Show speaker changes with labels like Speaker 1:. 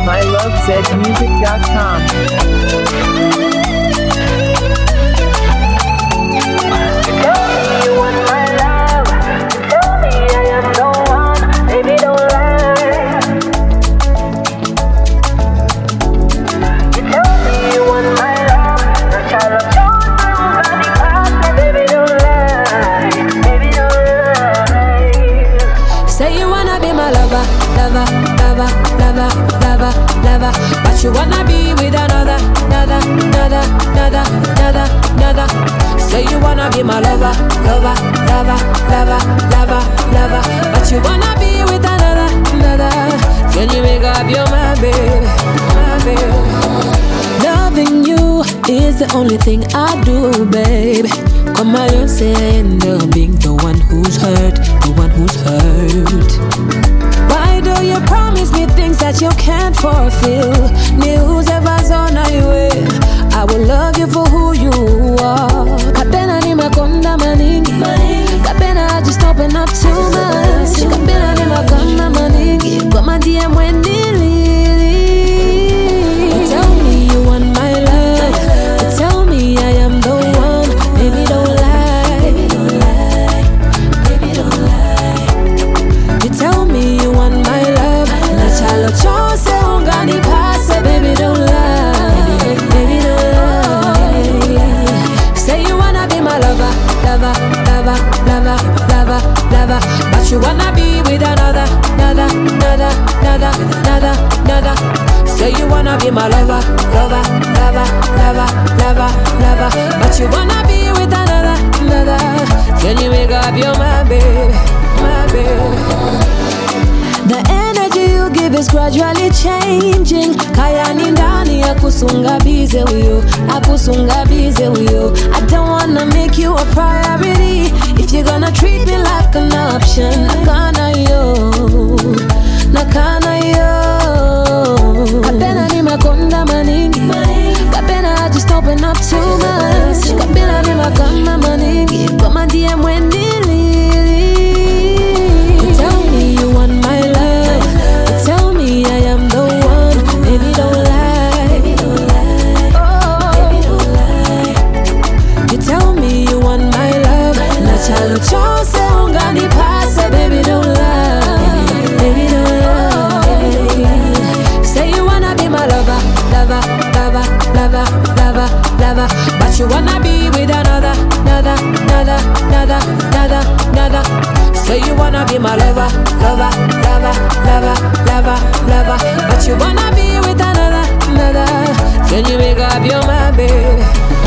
Speaker 1: mylovezmusic.com.
Speaker 2: But you wanna be with another. Say you wanna be my lover. But you wanna be with another. Can you make up your mind, baby? Loving you is the only thing I do, baby. Come on, you say I end up being the one who's hurt. Why do you promise me things that you can't fulfill? News ever on highway. I will love you for who you are. Kapena ni makonda maningi. Kapena just open up too much. Kapena ni makonda maningi. Kama DM when tell me you want my love. Tell me I am the one. Baby don't lie. You tell me you want my love. Nachalo chose ungani pase. Baby don't lie. Say you wanna be my lover. But you wanna be with another. Say you wanna be my lover. But you wanna be with another. Can you make up your mind, baby? The energy you give is gradually changing. Kaya ni ndani ya kusunga bize huyo. I don't wanna make you a priority. If you're gonna treat me like an option, nakana yo. Kapena ni makonda maningi. Kapena just open up too much. Kapena ni makama maningi. Kama DM when tell me you want my love. Tell me I am the one. Baby don't lie. You tell me you want my love. Nachalo chose ungani pase. Baby don't lie. Say you wanna be my lover. But you wanna be with another. Say you wanna be my lover. But you wanna be with another. Can you make up your mind, baby?